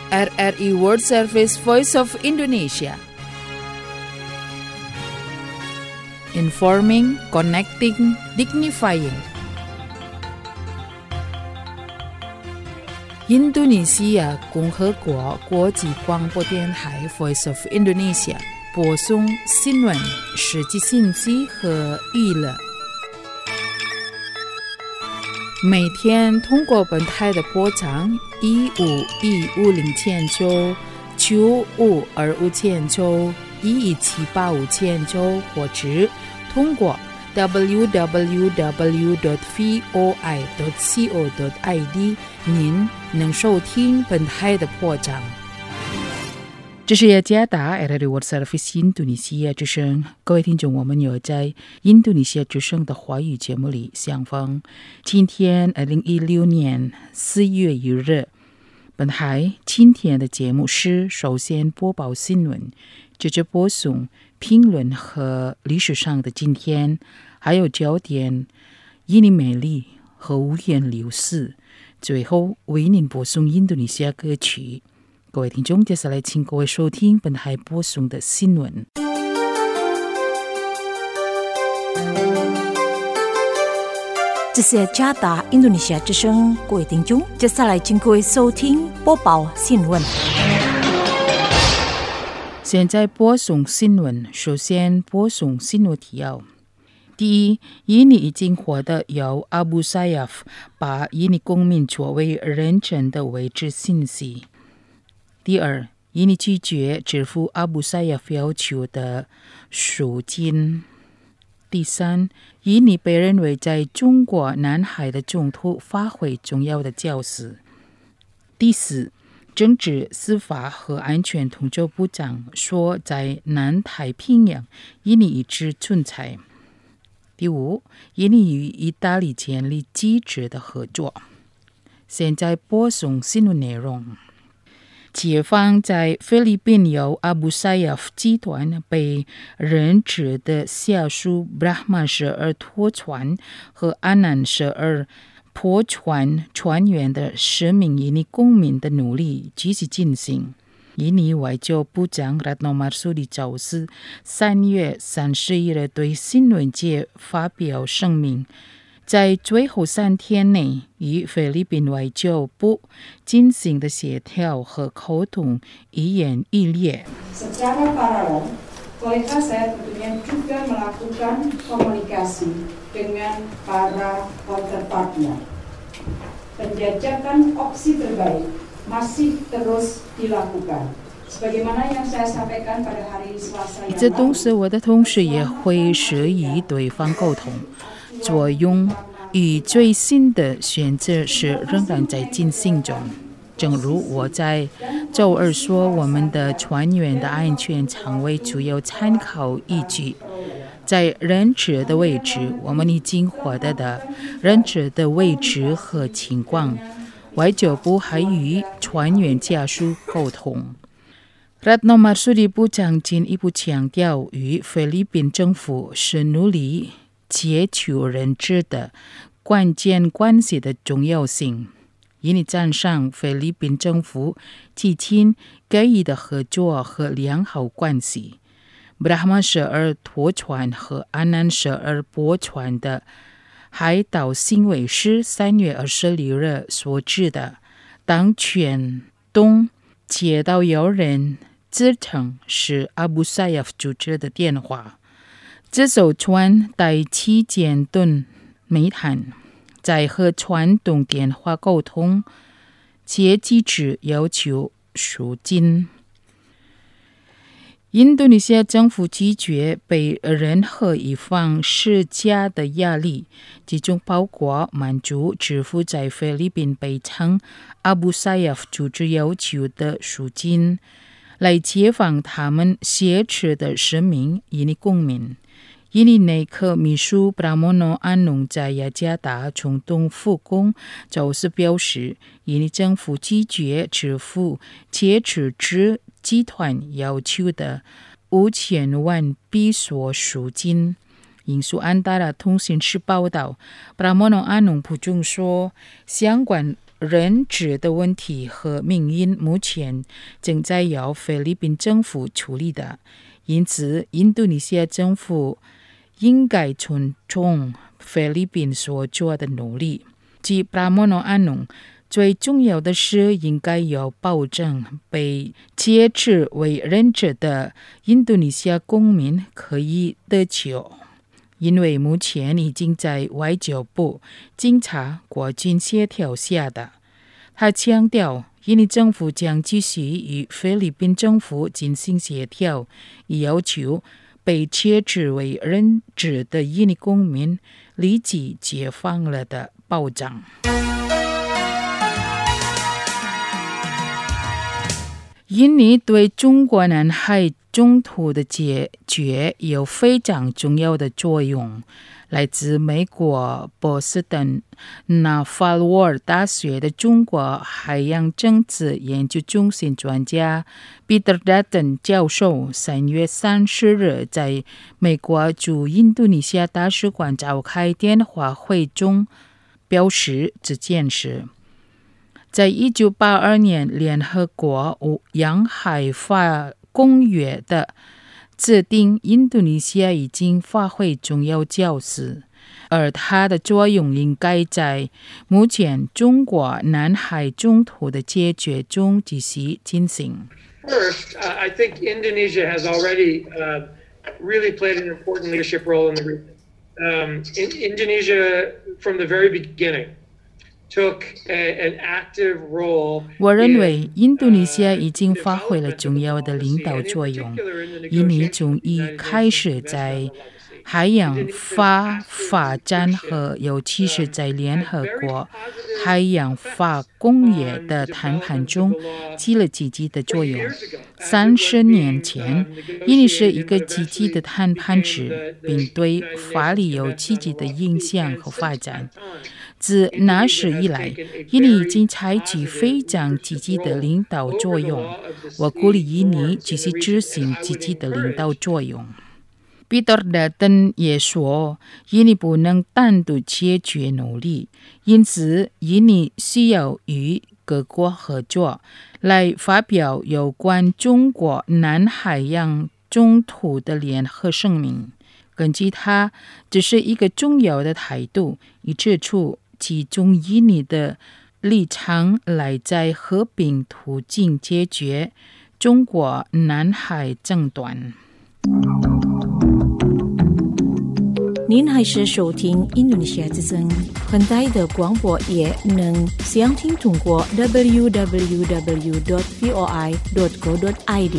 RRI World Service Voice of Indonesia. Informing, connecting, dignifying.印度尼西亚共和国国际广播电台 Voice of Indonesia 播送新闻、实际信息和娱乐。每天通过本台的波长15150千兆、9525千兆、11785千兆，或者通过 www.voi.co.id 您能收听本台的波长。这是雅加达 RRI World Service 印度尼西亚之声，各位听众，我们有在印度尼西亚之声的华语节目里相逢。今天2016年4月1日，本台今天的节目是首先播报新闻，接着播送评论和历史上的今天，还有焦点印尼美丽和五颜六色，最后为您播送印度尼西亚歌曲。各位听众，接下来请各位收听本台播送的新闻。 这是加达印度尼西亚之声，各位听众，接下来请各位收听播报新闻。 现在播送新闻，首先播送新闻提要。第一，印尼已经获得由阿布萨亚夫把印尼公民作为认证的位置信息。第二，印尼拒绝支付阿布萨亚夫要求的赎金。第三，印尼被认为在中国南海的冲突发挥重要的角色。第四，政治、司法和安全统筹部长说，在南太平洋，印尼一直存在。第五，印尼与意大利建立机制的合作。现在播送新闻内容。解放在菲律宾由阿布萨亚夫集团被任职的下属 Brahma 12拖船和阿南12破船船员的10名印尼公民的努力继续进行。印尼外交部长 Retno Marsudi 周四3月31日对新闻界发表声明，在最后3天内与菲律宾外交部进行的协调和沟通一言一列。 Secara paralel, kolega saya tentunya juga melakukan komunikasi dengan para counterpartnya. Penjajakan opsi terbaik masih terus dilakukan. Sebagaimana yang saya sampaikan pada hari Selasa yang lalu. 这同时，我的同事也会示意对方沟通。作用与最新的选择是仍然在进行中。正如我在周二说，我们的船员的安全常为主要参考依据。在任职的位置，我们已经获得的任职的位置和情况，外交部还与船员家属沟通。Retno Marsudi 部长进一步强调，与菲律宾政府是努力解除人质的关键关系的重要性。印尼赞赏菲律宾政府基金给予的合作和良好关系。Brahma 12拖船和阿南12驳船的海岛新闻是3月26日所知的。当全东接到有人自称是阿布萨亚夫组织的电话，这艘船带7千吨煤炭，在和船东电话沟通，且机制要求赎金。印度尼西亚政府拒绝被任何一方施加的压力，其中包括满足支付在菲律宾被称阿布萨亚夫组织要求的赎金，来解放他们挟持的10名印尼公民。印尼内阁秘书 Pramono Anung 在雅加达冲动复工周四表示，印尼政府拒绝支付挟持之集团要求的5000万比索赎金。引述安达拉通讯社报道， Pramono Anung 补充说，相关人质的问题和命运目前正在由菲律宾政府处理的，因此印度尼西亚政府应该尊重菲律宾所做的努力。即Pramono Anung最重要的是应该有保证被接制为人质的印度尼西亚公民可以得救，因为目前已经在外交部、警察、国军协调下的。他强调，印尼政府将继续与菲律宾政府进行协调，以要求被接制为人质的印尼公民立即解放了的保障。印尼对中国南海冲突的解决有非常重要的作用。来自美国波士顿纳法罗尔大学的中国海洋政治研究中心专家 Peter Dutton 教授3月30日在美国驻印度尼西亚大使馆召开电话会中表示这件事。在1982年联合国洋海法公约的制定，印度尼西亚已经发挥重要角色，而它的作用应该在目前中国南海冲突的解决中继续进行。 First, I think Indonesia has already really played an important leadership role in the region. Indonesia, from the very beginning, took an active role. 我认为印度尼西亚已经发挥了重要的领导作用。印尼从一开始在海洋法发展和尤其是在联合国海洋法公约的谈判中起了积极的作用。30年前，印尼是一个积极的谈判者，并对法律有积极的影响和发展。自那时以来，印尼已经采取非常积极的领导作用。我鼓励印尼继续执行积极的领导作用。Peter Dutton 也说，印尼不能单独解决努力，因此印尼需要与各国合作，来发表有关中国南海洋冲突的联合声明。根据他，这是一个重要的态度，以指出其中印尼的立场来在和平途径解决中国南海争端。 您还是收听印度尼西亚之声，很大的广播也能详听通过 www.voi.co.id。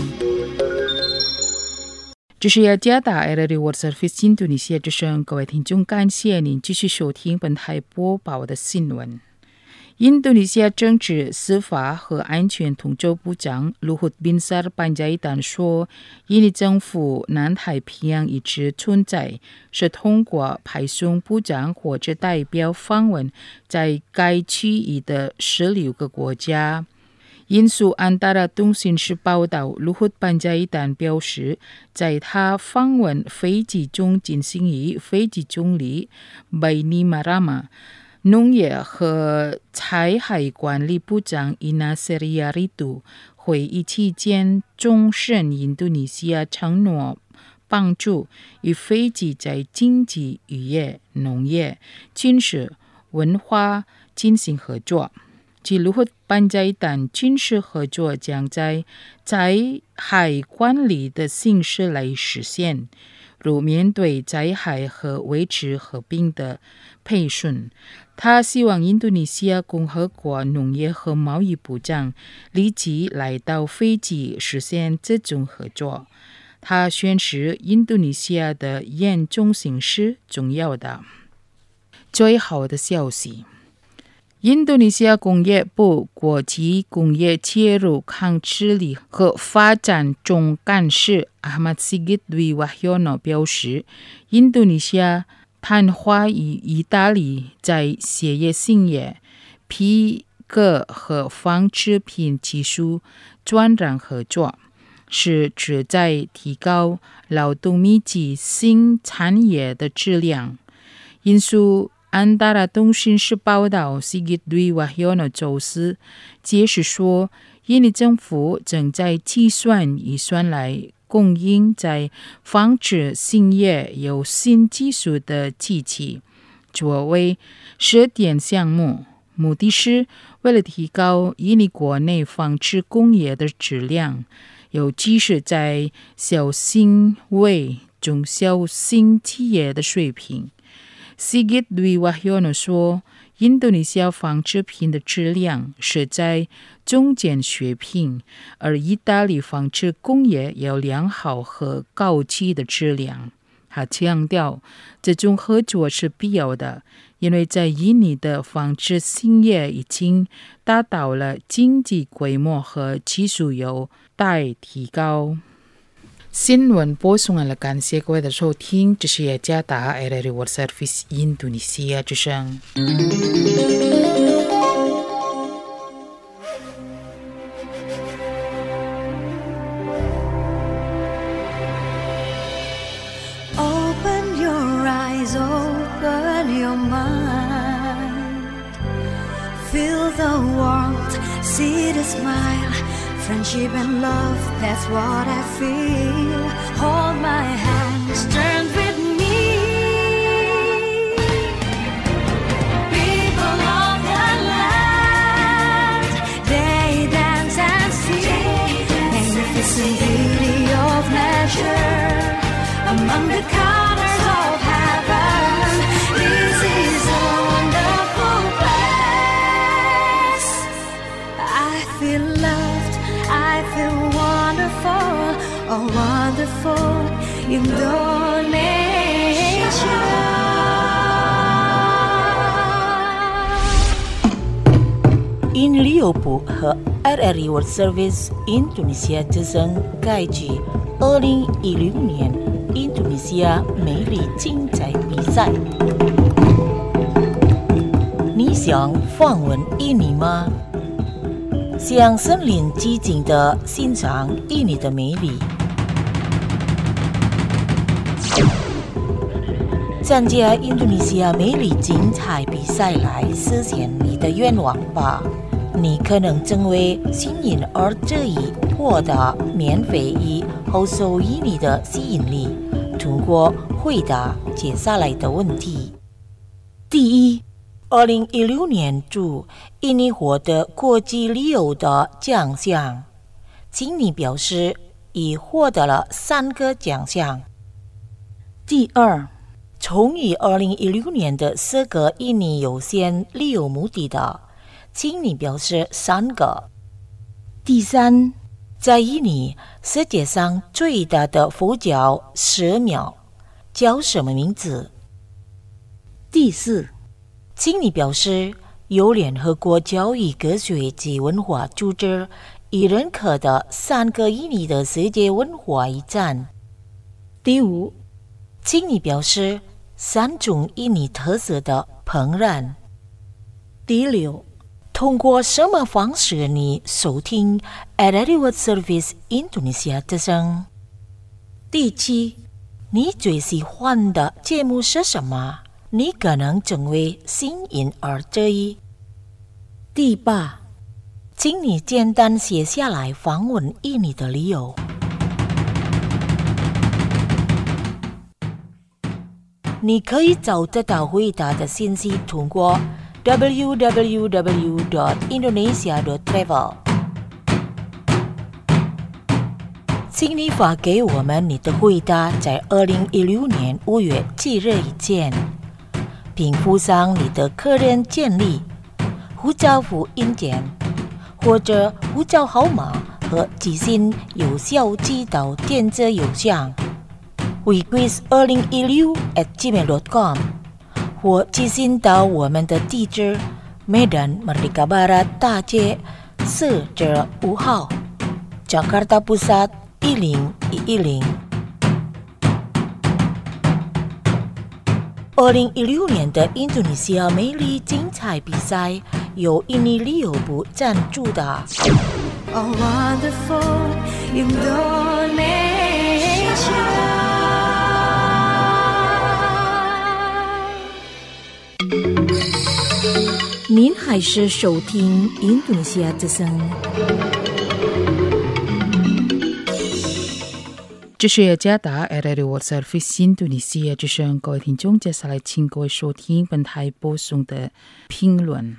这是雅加达 RRI World Service 印度尼西亚之声，各位听众，感谢您继续收听本台播报的新闻。印度尼西亚政治、司法和安全统筹部长 Luhut Binsar Panjaitan 说，印尼政府南太平洋一直存在，是通过派送部长或者代表访问在该区域的16个国家。引述安达拉通讯社报道，Luhut Panjaitan 表示，在他访问斐济中进行与斐济总理 Bainimarama、农业和采海管理部长 Ina Seriaritu 会议期间，重申印度尼西亚承诺帮助与斐济在经济、渔业、农业、军事、文化进行合作。即Luhut Panjaitan军事合作将在灾害管理的形式来实现，如面对灾害和维持和平的培训。他希望印度尼西亚共和国农业和贸易部长立即来到斐济实现这种合作。他宣示印度尼西亚的严重性是重要的。最好的消息，印度尼西亚工业部国际工业切入抗治理和发展总干事 Ahmad Sigit Dwi Wahyono 表示，印度尼西亚谈话与意大利在鞋业、兴业、皮革和纺织品技术转让合作，是旨在提高劳动密集新产业的质量。引述安达拉通讯社报道 Sigit Dwi Wahyono 周四解释说，印尼政府正在计算预算来供应在防止兴业有新技术的机器，作为试点项目，目的是为了提高印尼国内纺织工业的质量，尤其是在小型为中小型企业的水平。Sigit Dwi Wahyono 说，印度尼西亚纺织品的质量是在中间水平，而意大利纺织工业有良好和高级的质量。他强调，这种合作是必要的，因为在印尼的纺织兴业已经达到了经济规模和技术有待提高。新闻播送完了，感谢各位的收听，这是雅加达 RRI World Service 印度尼西亚之声。 Open your eyes, open your mind. Feel the warmth, see the smile.Friendship and love, that's what I feel. Hold my hands, turn with me. People of the land, they dance and sing. Magnificent beauty of nature, among the colors of heaven. This is a wonderful place. I feel love.I feel wonderful, oh wonderful Indonesia. 印尼旅游部和 RRI World Service 印度尼西亚之声开举2016年印度尼西亚美丽竞赛比赛。你想访问印尼吗？向森林寂静地欣赏印尼的美丽。参加印度尼西亚美丽竞赛比赛来实现你的愿望吧！你可能成为幸运儿之一，获得免费与后受印尼的吸引力。通过回答接下来的问题：第一，2016年驻印尼获得国际旅游的奖项，请你表示已获得了3个奖项。第二，从于2016年的4个印尼优先旅游目的的，请你表示3个。第三，在印尼世界上最大的佛教寺庙叫什么名字？第四，请你表示由联合国教育科学及文化组织已认可的3个印尼的世界文化遗产。第五，请你表示3种印尼特色的烹饪。第六，通过什么方式你收听 RRI World Service 印度尼西亚之声？第七，你最喜欢的节目是什么？你可能成为幸运儿之一。第八，请你简单写下来访问印尼的理由。你可以找得到回答的信息通过 www.indonesia.travel。请你发给我们你的回答，在2016年5月7日以前，并附上你的个人简历、护照复印件或者护照号码和寄信邮箱寄到电子邮箱 wequiz2016@gmail.com 或寄信到我们的地址 Medan Merdeka Barat 大街4-5号 Jakarta Pusat 10110。2016年的印度尼西亚美丽竞赛比赛由印尼旅游部赞助的。A wonderful Indonesia。 您还是收听印度尼西亚之声。 这是雅加达 RRI World Service 印度尼西亚之声，各位听众，接下来请各位收听本台播送的评论。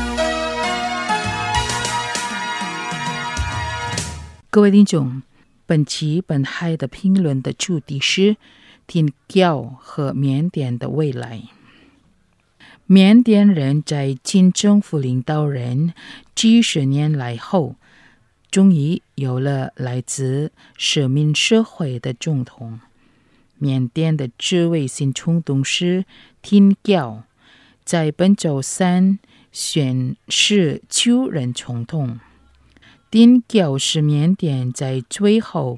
各位听众，本期本台的评论的主题是天教和缅甸的未来。缅甸人在金政府领导人几十年来后，终于有了来自社民社会的总统。缅甸的这位新总统是天教，在本周三宣誓就任总统。天教是缅甸在最后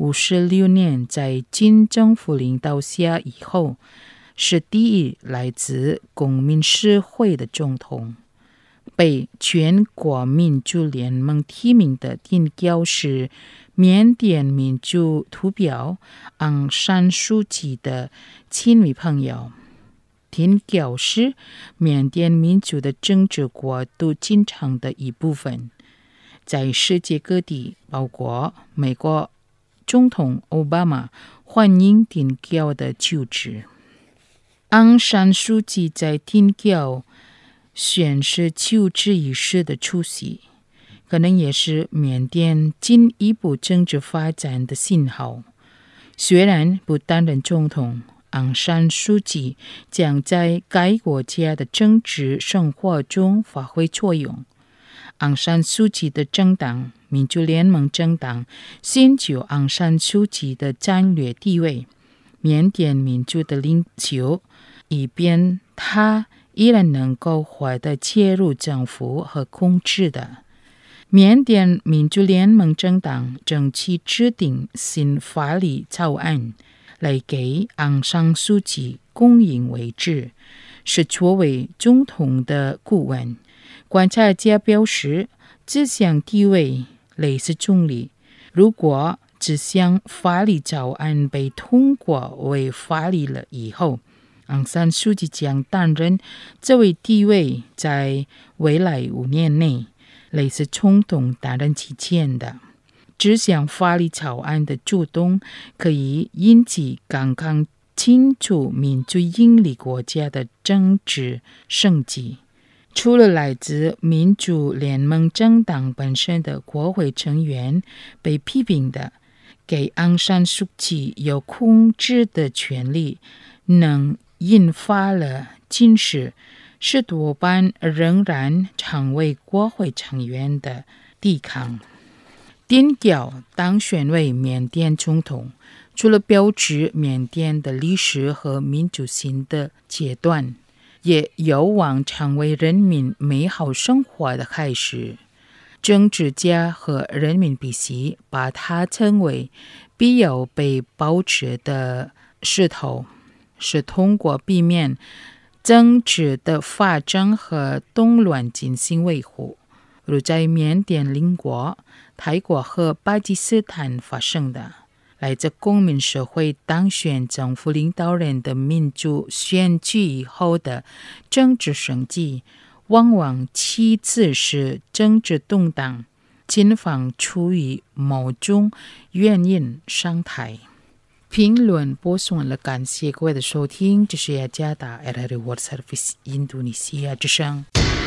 56年在金政府领导下以后，是第一来自公民社会的总统。被全国民主联盟提名的天教是缅甸民主代表昂山素季的亲密朋友。天教是缅甸民主的政治国度进程的一部分，在世界各地，包括美国总统奥巴马欢迎天教的就职。昂山素季在天教宣誓就职仪式的出席，可能也是缅甸进一步政治发展的信号。虽然不担任总统，昂山素季将在该国家的政治生活中发挥作用。昂山素季的政党民主联盟政党先就昂山素季的战略地位，缅甸民主的领袖，以便他依然能够获得介入政府和控制的。缅甸民主联盟政党正期制定新法律草案，来给昂山素季供应位置，是作为总统的顾问。观察家表示，这项地位类似总理。如果这项法律草案被通过为法律了以后，昂山素季将担任这位地位在未来5年内类似总统担任期间的。这项法律草案的主动可以引起刚刚清楚民主英利国家的政治升级。除了来自民主联盟政党本身的国会成员被批评的，给昂山素季有控制的权利，能引发了近视，是多半仍然成为国会成员的抵抗。天教当选为缅甸总统，除了标志缅甸的历史和民主新的阶段，也有望成为人民美好生活的开始。政治家和人民必须把它称为必要被保持的势头，是通过避免政治的发展和动乱进行维护，如在缅甸邻国、泰国和巴基斯坦发生的。来自公民社会当选政府领导人的民主选举以后的政治升级，往往其次是政治动荡，警方出于某种原因上台。评论播送完了，感谢各位的收听，这是雅加达 RRI World Service 印度尼西亚之声。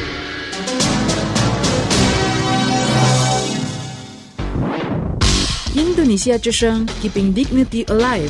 印度尼西亚之声 Keeping Dignity Alive。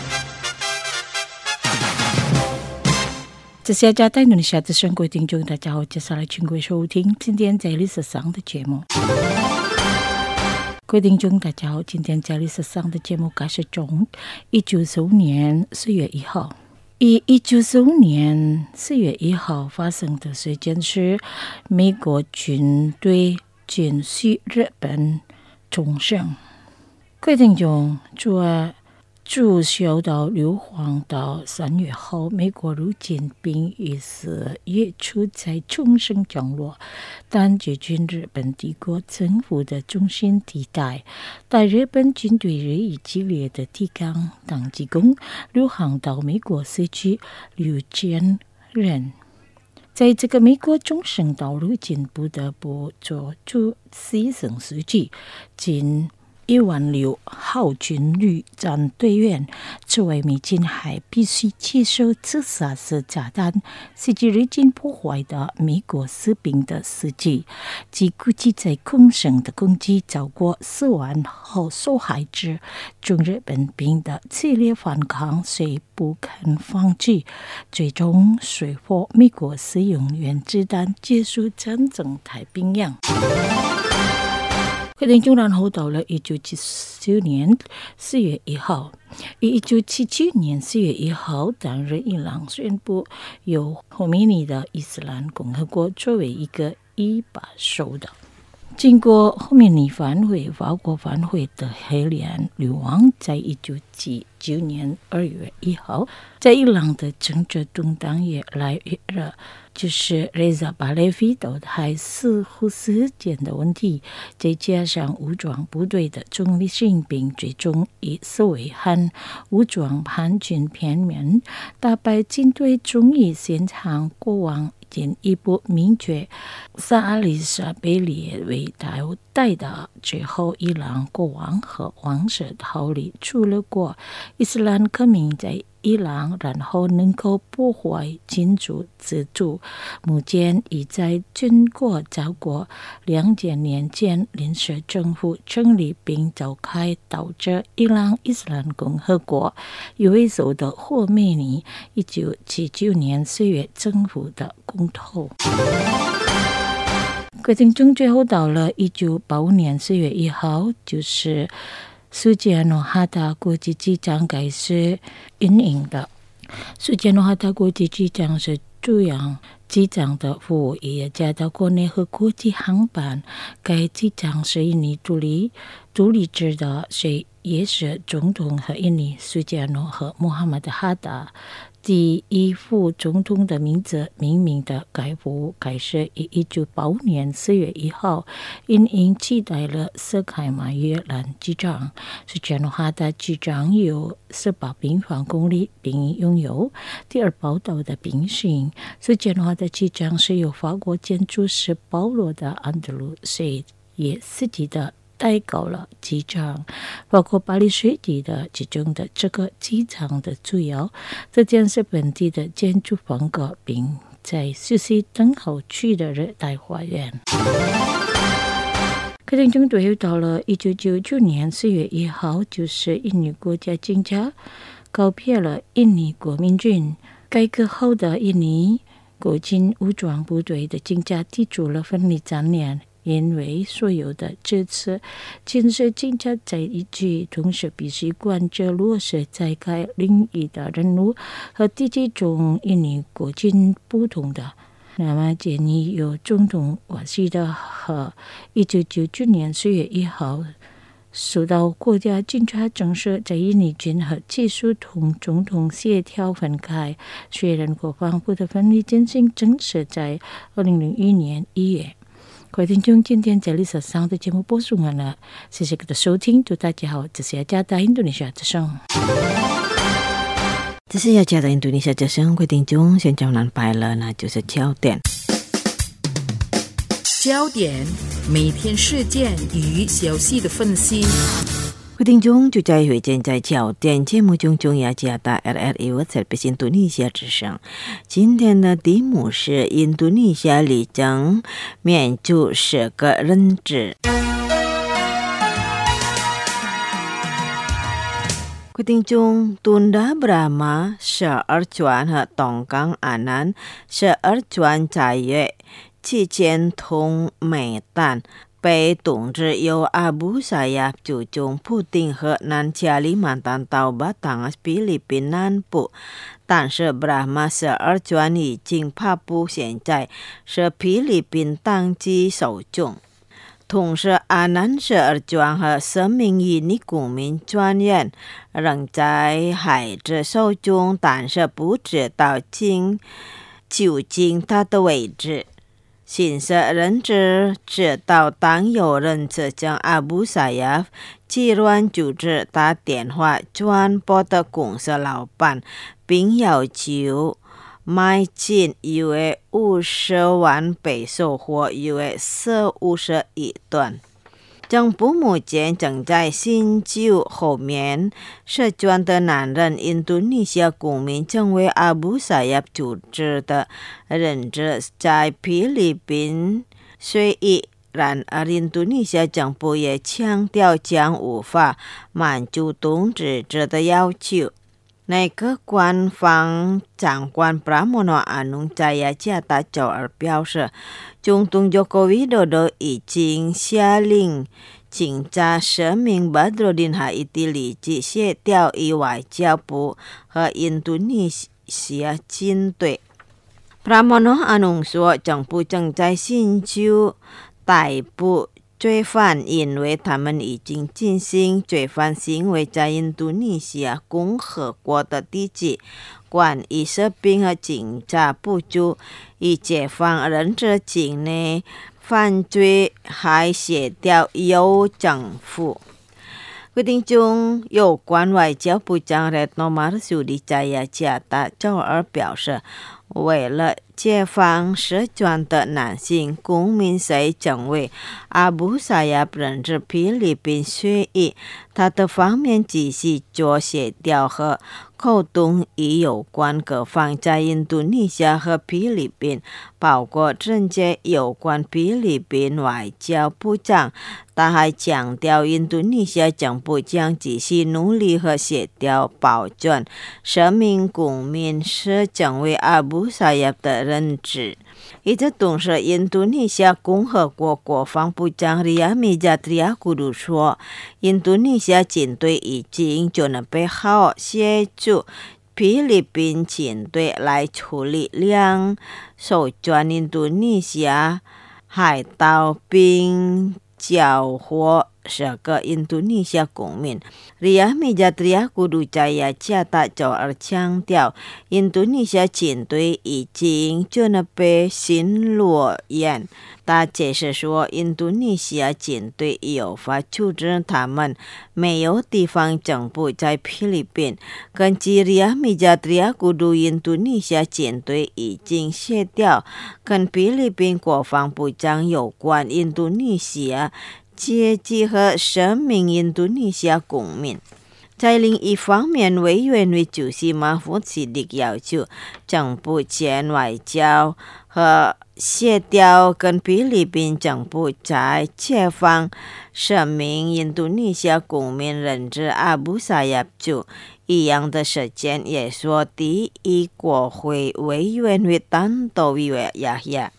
这是雅加达印度尼西亚之声，各位听众大家好，接下来请各位收听今天在历史上的节目。各位听众大家好，今天在历史上的节目开始从1945年4月1号。1945年4月1号发生的事件是美国军队进袭日本冲绳。各位听众，自小岛硫磺岛3月后，美国陆军兵于4月初在冲绳降落，但接近日本帝国政府的中心地带。但日本军队日益激烈的抵抗，当机攻硫磺岛，美国失去6000人。 在这个美国中省道路进不得不做出牺牲实际，仅16000号军旅战队员作为美军还必须接受自杀式炸弹袭击日军破坏的美国士兵的死迹，即估计在空省的攻击超过4万号受害者。中日本兵的激烈反抗虽不肯放弃，最终说服美国使用原子弹结束战争太平洋。决定中然后到了1979年4月1号。1979年4月1号，当日伊朗宣布由khomeini米尼的伊斯兰共和国作为一个一把手的。经过khomeini米尼反悔、法国反悔的黑脸女王，在1979年2月1号，在伊朗的政治动荡越来越热，就是 Reza Pahlavi 倒台似乎是间的问题，再加上武装部队的总理习近平最终以斯维汉武装叛军片面打败军队，终于现场国王进一步明确萨阿里莎被列为代的最后伊朗国王和王室逃离出了国。伊斯兰革命在伊朗然后能够破坏君主制度，目前已在经过超过2000年间临时政府成立并召开导致伊朗伊斯兰共和国为首的khomeini米尼1979年4月政府的公投。过程中最后到了1985年4月1号，就是苏吉亚诺哈达国际机场开始运营的。苏吉亚诺哈达国际机场是主要机场的服务业加到国内和国际航班。该机场是印尼独立制的，谁也是总统和印尼苏吉亚诺和穆罕默德哈达第一副总统的名字命名的该服务开始于1985年4月1号，因取代了斯凯马约兰机场。苏吉亚诺哈达机场有18平方公里，并拥有第二跑道的并行。苏吉亚诺哈达机场是由法国建筑师保罗的安德鲁塞也设计的代高了机场，包括巴黎水底的其中的这个机场的主要这将是本地的建筑风格，并在实施等候区的热带花园。课程中最后到了1999年4月1号，就是印尼国家警察告别了印尼国民军。改革后的印尼国军武装部队的警察提出了分离战略，因为所有的这次建设警察在一起，同时必须贯彻落实在该领域的任务和地区中印尼国军不同的。那么建议由总统瓦西德和1999年4月1号受到国家警察正式在印尼军和技术同总统协调分开，虽然国防部的分离进行正式在2001年1月。各位听众，今天这里是上的节目播送完了，谢谢各位的收听，祝大家好，这是雅加达印度尼西亚之声。 这是雅加达印度尼西亚之声，各位听众，现在南拜了，那就是焦点。 焦点，每天事件与消息的分析。 各位听众，就在会见在焦点节目中，雅加达 RRI 我在印度尼西亚之声。今天的题目是印度尼西亚力争免除10个人质。quyết định chung tunda Brahma sở ở chuan和东港安南sở ở chuan在月期间同美弹被统治由阿布萨亚主中普丁和南加里曼丹岛巴当菲律宾南部，但是 Brahma sở ở chuan 已经怕不现在是菲律宾当局手中。同时，阿南舍尔专和生命印尼公民专员仍在孩子手中，但是不知道究竟他的位置。新社人质知道，当有人指将阿布萨亚集团组织打电话转拨的公司老板，并要求迈进150万倍速或141段。政府目前正在寻求后面涉专的男人印度尼西亚公民成为阿布萨亚组织的人质在菲律宾随意。然而印度尼西亚政府也强调将无法满足统治者的要求。内阁官方长官 Pramono Anung Jayacatha 周二表示，总统 Joko Widodo 已经下令警察10名 Badrodin Haiti 立即卸掉以外交部和印度尼西亚军队。Pramono Anung 说，政府正在寻求逮捕罪犯，因为他们已经进行罪犯行为在印度尼西亚共和国的地区。关于士兵和警察不足以解放人质境内犯罪，还协调由政府。决定中，有关外交部长 Retno Marsudi Jayacatha 周二表示，为了解放涉专的男性公民谁成为阿布萨亚人质菲律宾随意，他的方面继续做协调和沟通，与有关各方在印度尼西亚和菲律宾，包括直接有关菲律宾外交部长。他还强调，印度尼西亚政府将继续努力和协调，保证10名公民是成为阿布萨亚的人质。与此同时，印度尼西亚共和国国防部长 Ria Mizat Triakudu 说，印度尼西亚军队已经准备好协助菲律宾军队来处理2艘专印度尼西亚海盗，并缴获10个印度尼西亚公民。Ria Mizat Triakudu Jayacatha 周二强调，印度尼西亚军队已经准备巡逻演。他解释说，印度尼西亚军队有法处置他们没有地方政府在菲律宾。根据 Ria Mizat Triakudu， 印度尼西亚军队已经协调跟菲律宾国防部长有关印度尼西亚阶级和10名印度尼西亚公民。在另一方面，委员会主席马夫西迪要求政府前外交和协调跟菲律宾政府在解放10名印度尼西亚公民人质阿布萨亚族一样的时间。也说，第一国会委员会单独委员亚亚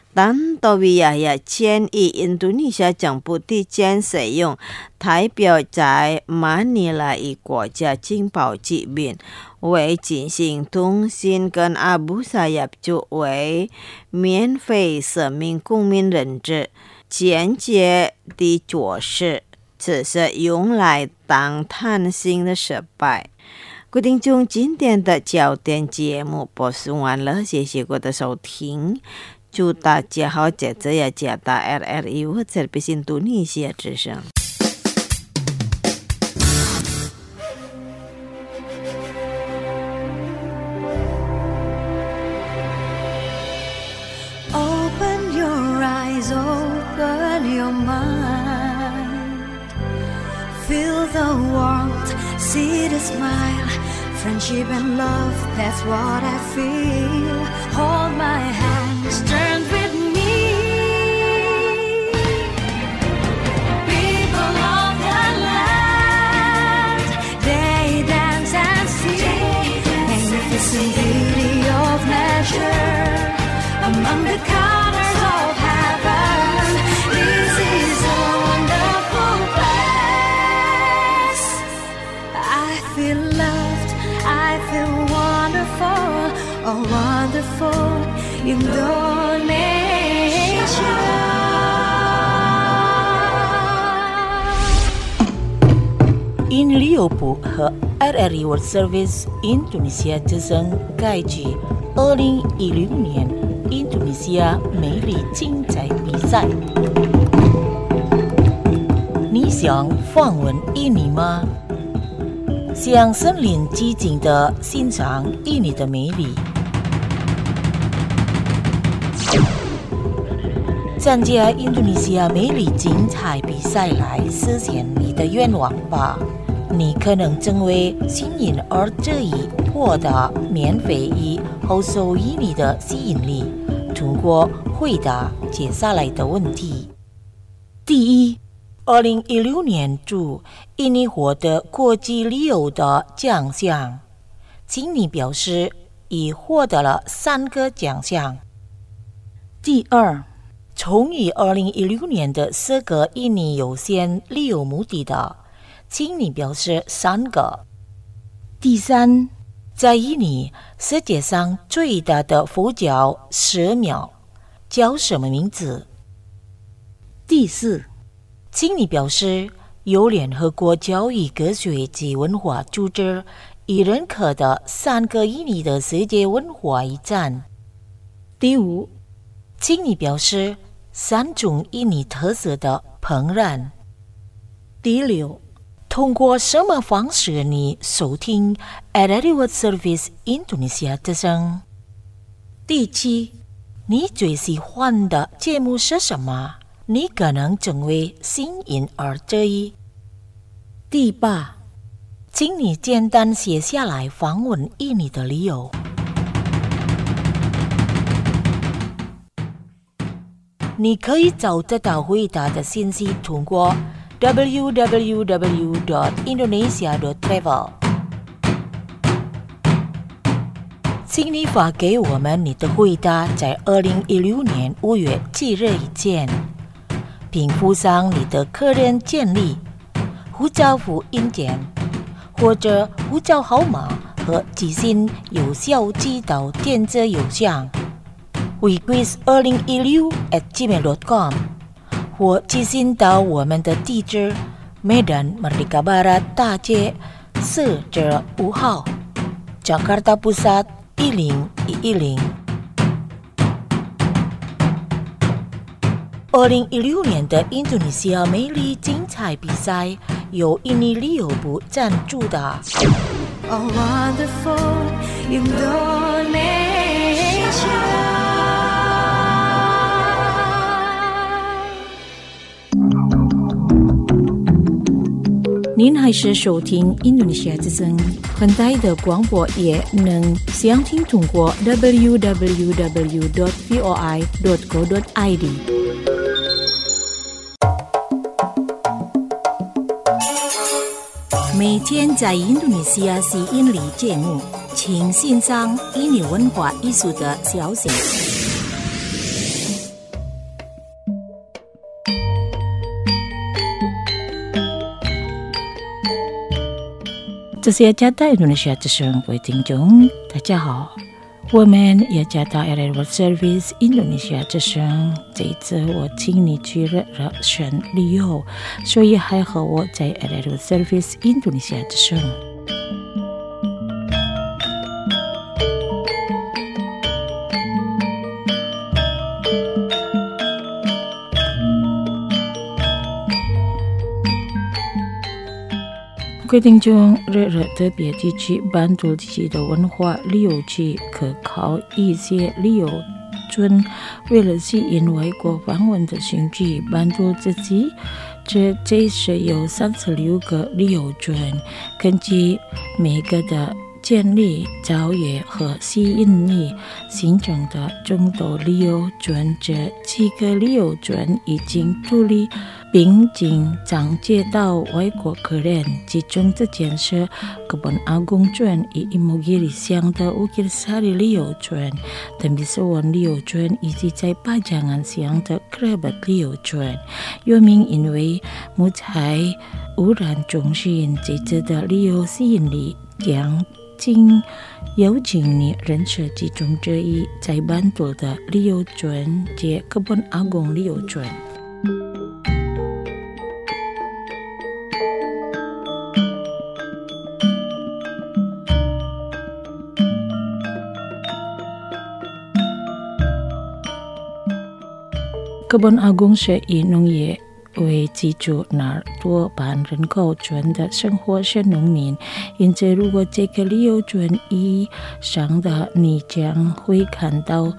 建议印度尼西亚政府提前使用代表在马尼拉一国家情报机密，为进行通信跟阿布萨亚族为免费10名公民人质间接的做事，只是用来当探信的失败。决定中今天的焦点节目播送完了，谢谢各位的收听。祝大家好，这次也加大 RRI 或者比印度尼西亚之声。 Open your eyes, open your mind. Feel the warmth, see the smile. Friendship and love, that's what I feel. Hold my hands, turn with me. People of the land, they dance and sing. Magnificent beauty of nature among the colors of heaven. This is a wonderful place. I feel loved, I feel wonderful, oh wonderful Indonesia. In Liverpool 和 RRI World Service 印度尼西亚之声开启2016年印度尼西亚美丽精彩比赛。你想访问印尼吗？向森林寂静地欣赏印尼的美丽， 参加印度尼西亚美丽精彩比赛来实现你的愿望吧！你可能成为幸运儿这一获得免费以后受益你的吸引力。通过回答接下来的问题：第一，2016年驻印尼获得国际旅游的奖项，请你表示已获得了3个奖项。第二，从于2016年的4个印尼优先旅游目的地，请你表示3个。第三，在印尼世界上最大的佛教寺庙叫什么名字？第四，请你表示由联合国教育科学及文化组织已认可的3个印尼的世界文化遗产。第五，请你表示3种印尼特色的烹饪。第六，通过什么方式你收听 Radio World Service Indonesia 之声？第七，你最喜欢的节目是什么？你可能成为幸运儿之一。第八，请你简单写下来访问印尼的理由。你可以找得到回答的信息，通过 www.indonesia.travel。请你发给我们你的回答，在2016年5月7日以前，并附上你的个人简历、护照复印件或者护照号码和寄信邮效寄到电子邮箱wequiz2016@gmail.com 或寄信到我们的地址 Medan Merdeka Barat 大街4-5号 Jakarta Pusat 10110。2016年的印度尼西亚美丽精彩比赛由印尼旅游部赞助的。 Oh, wonderful Indonesia. 您还是收听印度尼西亚之声，本台的广播也能详听通过 www.voi.go.id。每天在印度尼西亚吸引力节目，请欣赏印尼文化艺术的消息。这是雅加达印度尼西亚之声，各位听众，大家好，我们雅加达 Radio World Service 印度尼西亚之声。这一次我请你去热身旅游，所以还和我在 Radio World Service 印度尼西亚之声。各位听众，热特别地区班图地区的文化旅游区可靠一些旅游村，为了吸引外国访问的兴趣，班图自己这是有36个旅游村，根据每个的建立、造业和吸引力形成的众多旅游村，这几个旅游村已经独立并经常接到外国客人，其中这件是Kebun Agung村以Imogiri乡的Ukir-Sari旅游村，Tembisawan旅游村以及在Pajangan乡的Kerabat旅游村。又名因为木材污染中心，这次的旅游吸引力将经有经你人设其中之一，在班图的旅游村及Kebun Agung旅游村。Kebun Agung是以农业为基础，那多半人口村的生活是农民，因此如果这个旅游村以上的你将会看到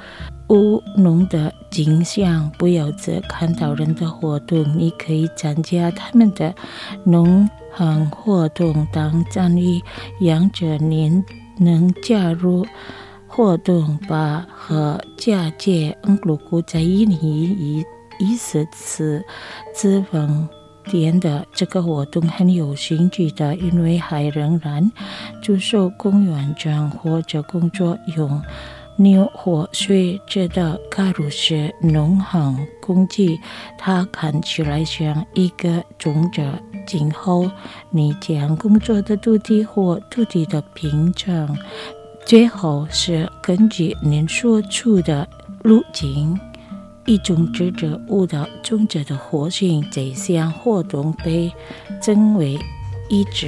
务农的景象，不要只看到人的活动，你可以参加他们的农行活动。当参与养者您能加入活动吧和嫁接如果在印尼24次资本店的这个活动很有兴趣的，因为还仍然驻守公园长或者工作用牛或水车的卡鲁士农行工具，它看起来像一个种者。今后你将工作的土地或土地的平整，最后是根据您所处的路径，以种植者物的种植的活性，这项活动被称为移植。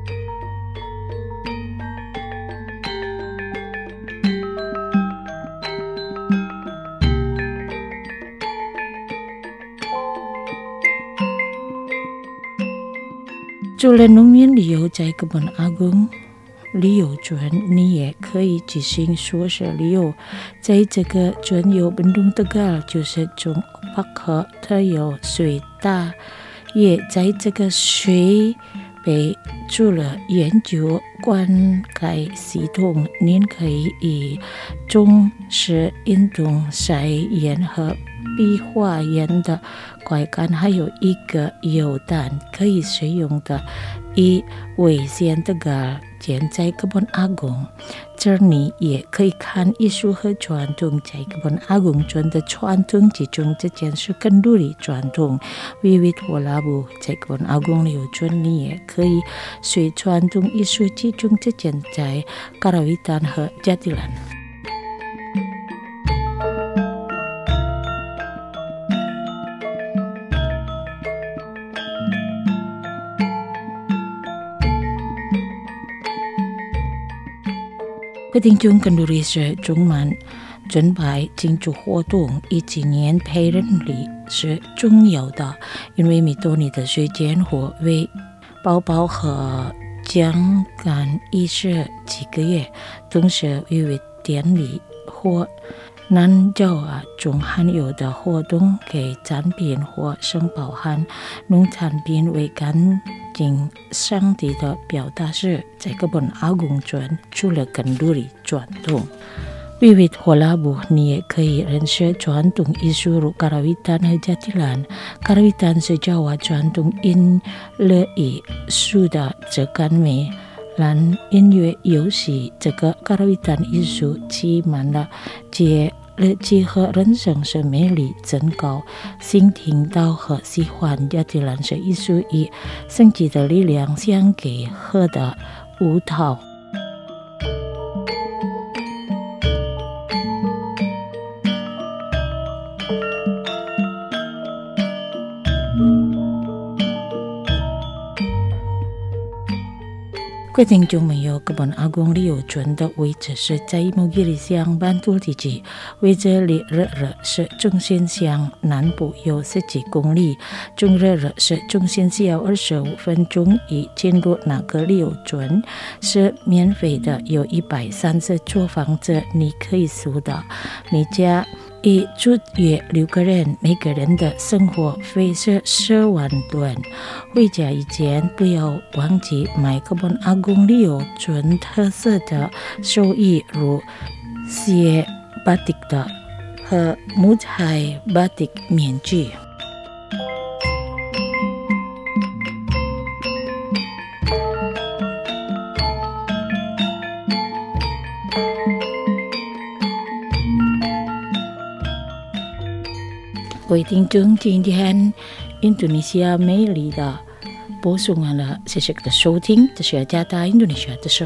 除了农民旅游在Kebun Agung旅游村，你也可以进行硕士旅游。在这个村有Bendung Tegal，就是种巴克，它有水大，也在这个水被做了研究灌溉系统。您可以以种植运动晒盐和壁花盐的快感，还有一个油弹可以使用的以危险的杆建在Kebun Agung。这里也可以看艺术和传统在Kebun Agung村的传统之中，这件事更多的传统。Wiwit Wolabu在Kebun Agung旅游村，你也可以随传统艺术之中这件在Karawitan和Jatilan。各位听众跟读历史中文准备庆祝活动，以纪念培人礼是重要的，因为米多尼的时间或为宝宝和将干仪式几个月，同时为典礼或南州中含有的活动给产品或生包含农产品为干净上帝的表达是在Kebun Agung村除了更多的传统。Wiwit Wolabu，你也可以认识传统艺术如Karawitan和Jatilan。Karawitan是Jawa传统音乐艺术的质感美。让音乐游戏这个Karawitan艺术充满了乐趣和人生是魅力增高，新听到和喜欢Jatilan是艺术以神奇的力量相结合的舞蹈。各位听众朋友，Kebun Agung旅游村的位置是在Imogiri乡Bantul地区，位置离热热市中心乡南部有10公里，从热热市中心需要25分钟以进入那个旅游村，是免费的，有130座房子，你可以住的。你家以住约6个人，每个人的生活费是10万盾。回家以前不要忘记买Kebun Agung旅游村特色的手艺，如写batik的和木材batik面具。各位听众，今天印度尼西亚美丽的播送完了，谢谢的收听，这是加大印度尼西亚的声。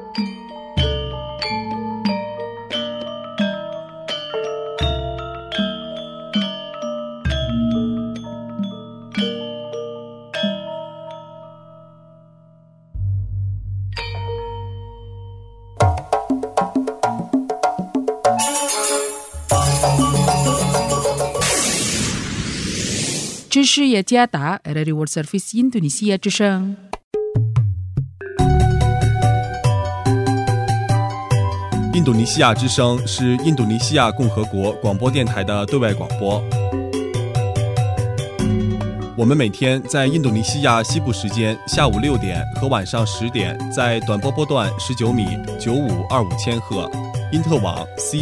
这是雅加达 RRI World Service Indonesia 之声。 印度尼西亚之声是印度尼西亚共和国广播电台的对外广播。我们每天在印度尼西亚西部时间下午6点和晚上10点，在短波波段19米9525千赫、因特网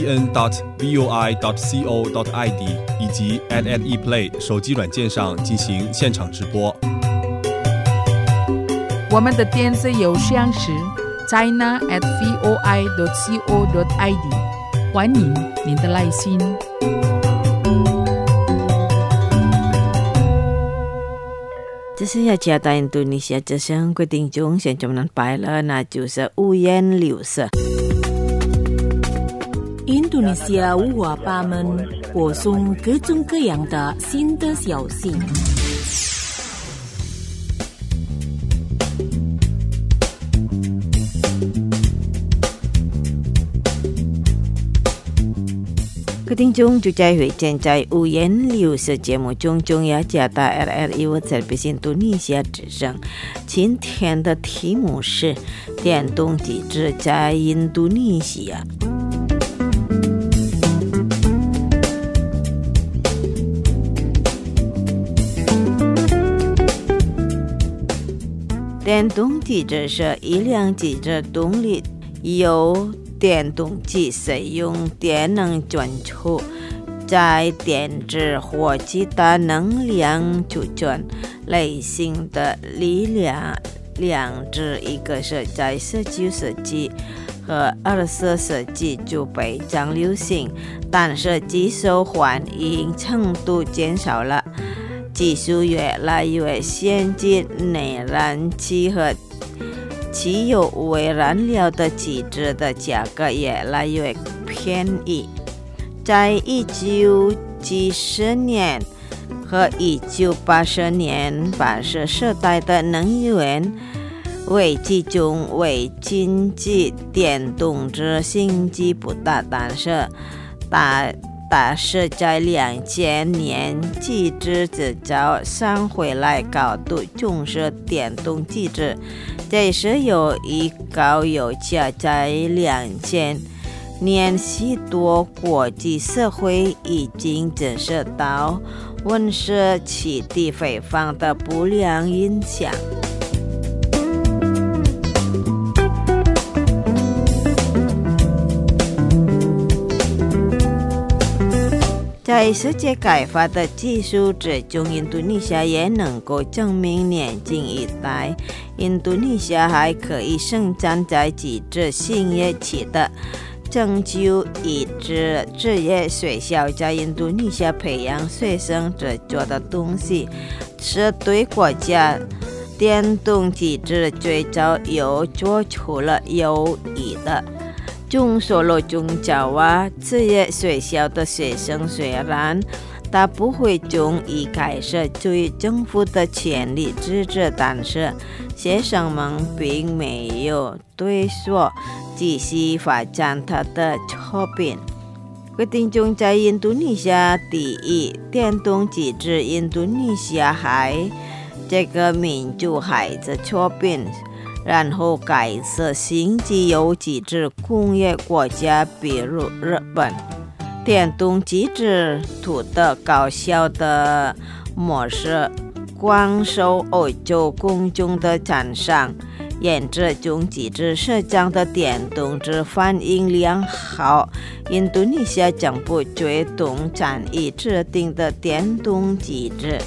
cn.voi.co.id 以及 @eplay 手机软件上进行现场直播。 我们的电子邮箱是 china@voi.co.id， 欢迎您的来信。 这是要加到印度尼西亚之声规定中，现在我们拜了，那就是五颜六色。 印度尼西亚五花八门，播送各种各样的新的消息。 各位听众，就在会见在五颜六色节目中，中央加大 RRI 我在印度尼西亚之声。今天的题目是电动机制在印度尼西亚。电动机制是一辆机制动力由电动机使用电能转出，在电子或其他能量储存类型的力量。两者一个是在19世纪和20世纪就非常流行，但是技术欢迎程度减少了。技术越来越先进，内燃机和汽油为燃料的机制的价格越来越便宜。在1970年和1980年80时代的能源危机中，为经济电动车兴趣不大，但是在2000年机制制造商回来高度重视电动机制，这是由于高油价。在2000年许多国际社会已经意识到温室气体排放的不良影响。在世界开发的技术之中，印度尼西亚也能够证明年近一代，印度尼西亚还可以生产在机制兴业期的拯救一支职业学校在印度尼西亚培养学生制作的东西，是对国家电动机制最早又做出了有益的。众所周知啊，职业学校的学生虽然大部分中一开始对政府的全力支持，但是学生们并没有对所继续发展它的作品。规定中在印度尼西亚第一电动机制，印度尼西亚还这个民主孩子作品。然后改设新机油机制工业国家，比如日本。电动机制图的高效的模式广受欧洲公众的赞赏，沿着中机制设计的电动车反应良好。印度尼西亚政府推动参与制定的电动机制。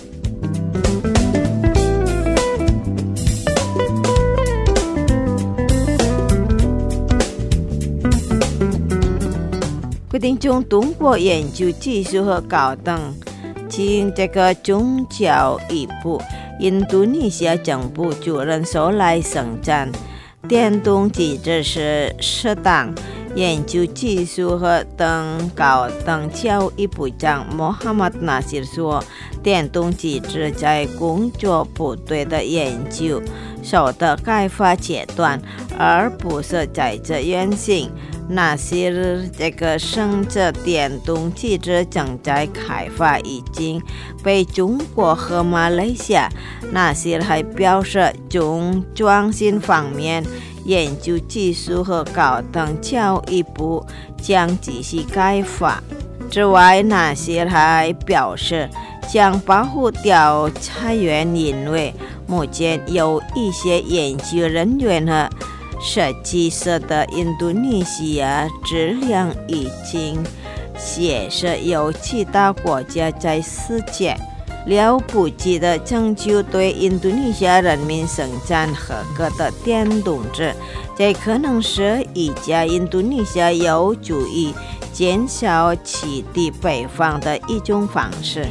规定中通过研究技术和高等经这个宗教一步，印度尼西亚政府就能手来生产电动机制是适当。研究技术和等高等教育部长穆罕默德·纳西尔说，电动机制在工作部队的研究受到开发阶段，而不是在这原型。纳西尔这个生产电动机制正在开发，已经被中国和马来西亚。纳西尔还表示，从创新方面研究技术和高等教育部将继续开发。之外，那些还表示将保护调查员，因为目前有一些研究人员和设计师的印度尼西亚质量已经显示有其他国家在世界了不起的成就对印度尼西亚人民生产合格的电动车，这可能是一家印度尼西亚有助于减少气体排放的一种方式。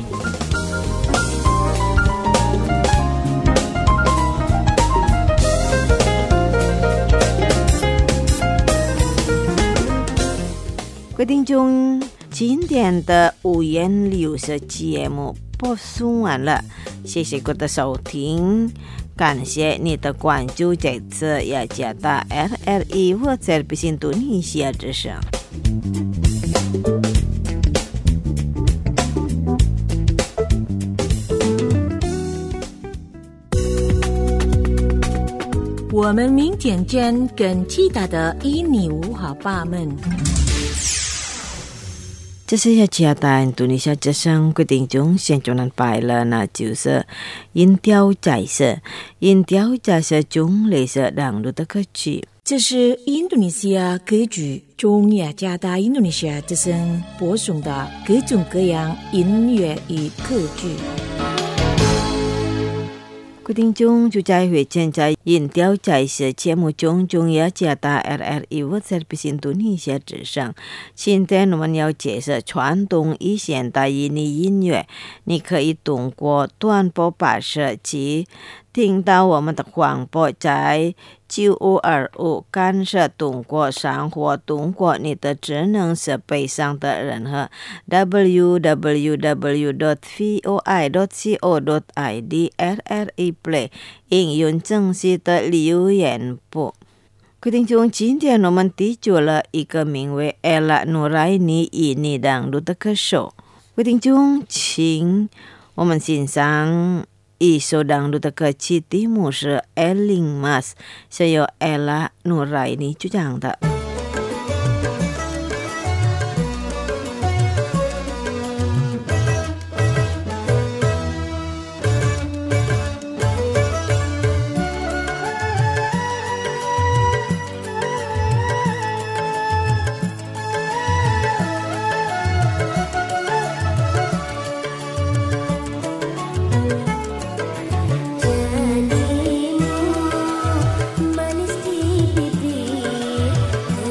各位听众，今天的五颜六色节目播送完了，谢谢各位的收听，感谢你的关注，这次雅加达 RRI 或者印度尼西亚之声。 我们明天见，更其他的印尼五花八门。 这是雅加达印度尼西亚之声，各位听众现在能拜了，那就是音调在色，音调在色中类似两路的歌曲。 这是印度尼西亚歌剧中雅加达印度尼西亚之声播送的各种各样音乐与歌剧。 各位听众，就在会见在音调在色节目中，中雅加达 RRI 或者印度尼西亚之声。今天我们要介绍传统与现代印尼音乐，你可以通过短波发射机听到我们的广播，在9525干涉通过上或通过你的智能设备上的任何 www.voi.co.id RRI Play 应用正式的留言簿。各位听众，今天我们提出了一个名为 Ella Nuraini 印尼当路的歌手。各位听众，请我们欣赏一首当路的歌曲，题目是 Eling Mas， 是由 Ella Nuraini 主唱的。 Manis di bibir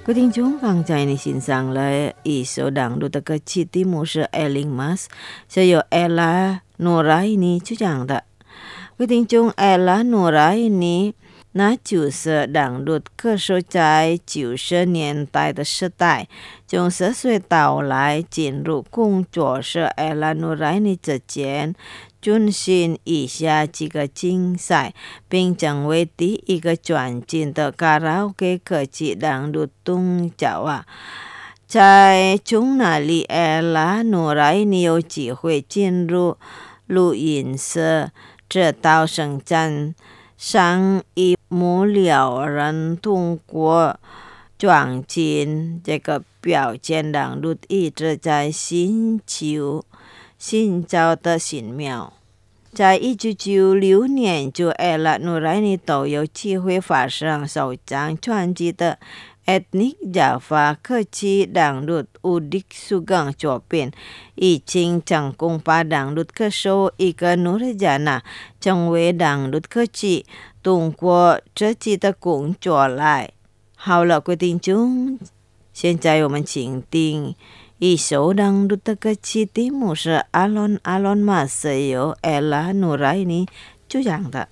Quý thính chúng刚才你欣赏了一首朗读的歌曲，题目是《Ailing Mas》，是由 Ella Noraini 主讲的。quý thính chúng Ella Noraini， 那就是朗读歌手在90年代的时代，从10岁到来进入工作室 Ella Noraini 之前，进行以下几个竞赛，并成为第一个转进的卡拉 OK 歌曲朗读动角啊。在从那里 Ella Noraini 有机会进入录音室，直到生产上一幕了人通过转进这个表现朗读一直在寻找的新妙。在1996年，就 Ella Noraini 都有机会发上首张专辑的 Ethnic Java 歌曲朗读 Udik Sugeng 作品，已经成功把朗读歌手一个努力家呢成为朗读歌曲，通过自己的工作来。好了，各位听众，现在我们请听一首朗读的歌曲，题目是 Alon Alon Mas， 是由 Ella Noraini 主讲的。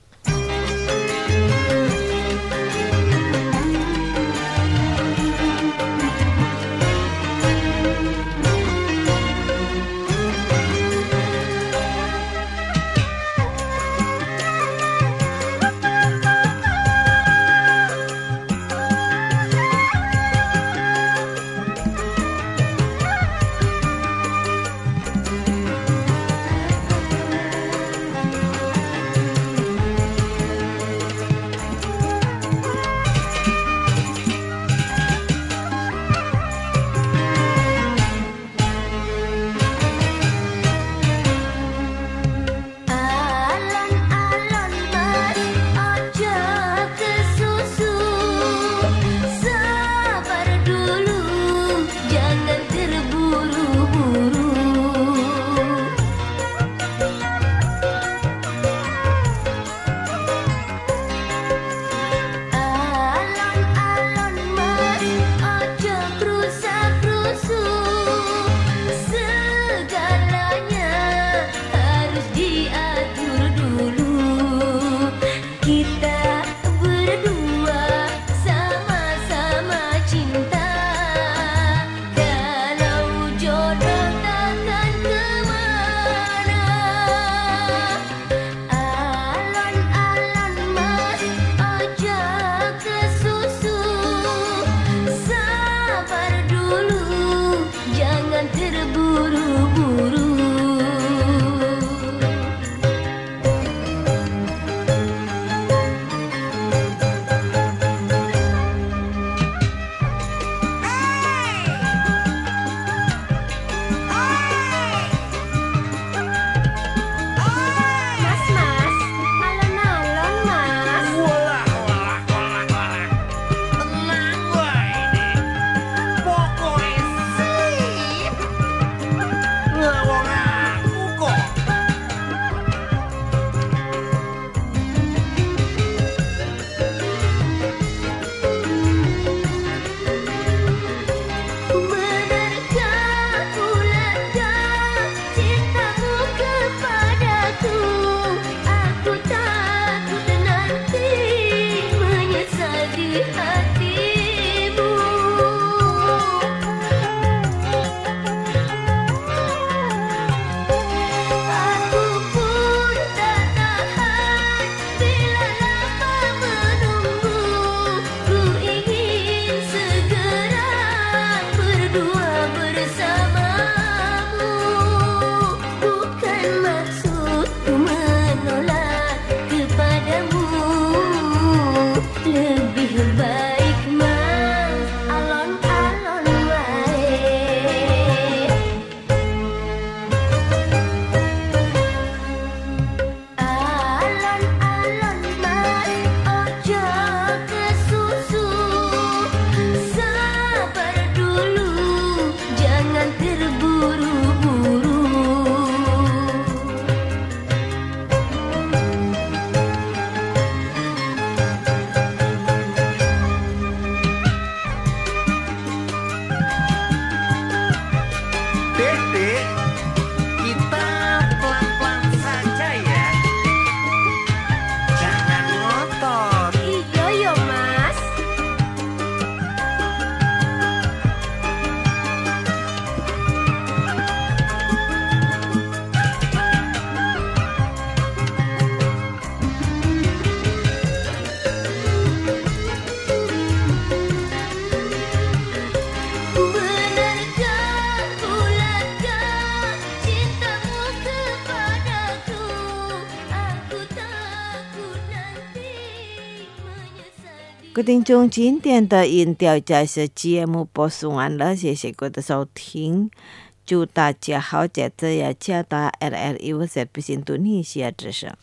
各位听众，今天的音调家是节目播送完了，谢谢各位的收听，祝大家好，在这呀，加达 RRI 设备印度尼西亚之声。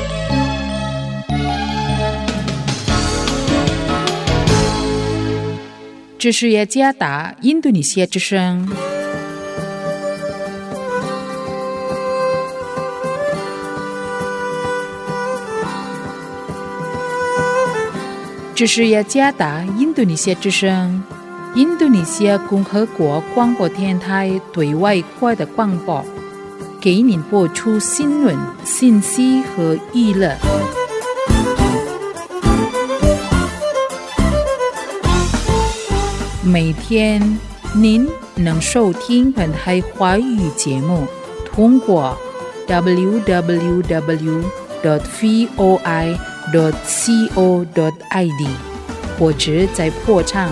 这是雅加达印度尼西亚之声。这是雅加达印度尼西亚之声，印度尼西亚共和国广播电台对外国的广播，给您播出新闻、信息和娱乐。每天您能收听本台华语节目，通过 www.voi.co.id 或者在破唱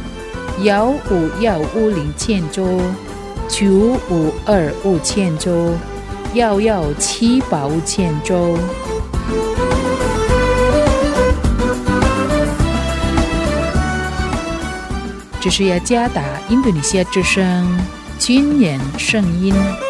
15150千州9525千州11785千州。这是雅加达印度尼西亚之声军人声音。